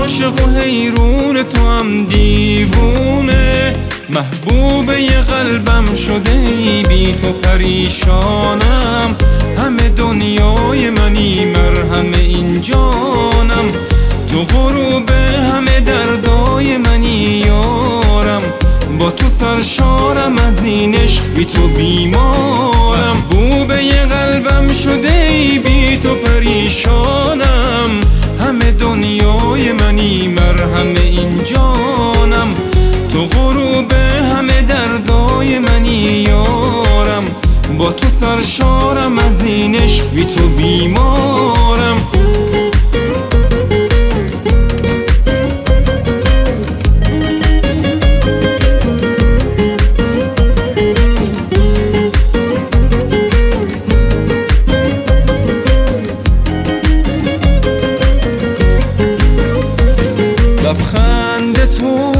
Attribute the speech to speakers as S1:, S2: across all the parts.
S1: عاشق و حیرون تو هم دیوونه، محبوبه ی قلبم شده ای بی تو پریشانم، همه دنیای منی مرهم این جانم، تو غروب همه دردای منی یارم، با تو سرشارم از این عشق بی تو بیمارم، محبوبه ی قلبم شده ای بی تو پریشانم، همه دنیای منی مرهم این جانم، تو غروب همه دردای منی یارم، با تو سرشارم از این عشق بی تو بیمارم. لبخند تو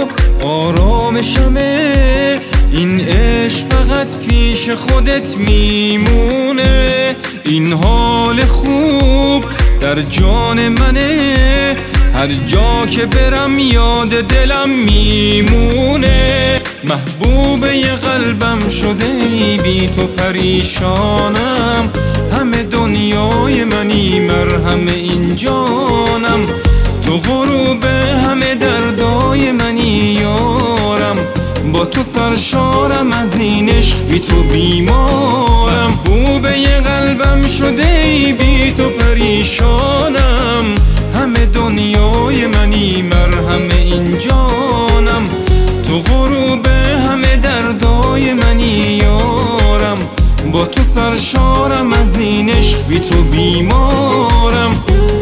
S1: آرامشمه، این عشق فقط پیش خودت میمونه، این حال خوب در جان منه، هر جا که برم یاد دلم میمونه، محبوبه ی قلبم شده ای بی تو پریشانم، همه دنیای منی مرهم این جانم، تو غروب همه دردای منی یارم، با تو سرشارم از این عشق بی تو بیمارم، محبوبه ی قلبم شده ای بی تو پریشانم، همه دنیای منی مرهم این جانم، تو غروب همه دردای منی یارم، با تو سرشارم از این عشق بی تو بیمارم.